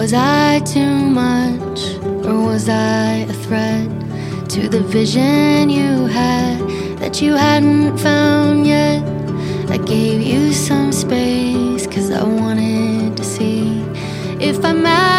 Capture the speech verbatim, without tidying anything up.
Was I too much, or was I a threat to the vision you had that you hadn't found yet? I gave you some space, cause I wanted to see if I mattered.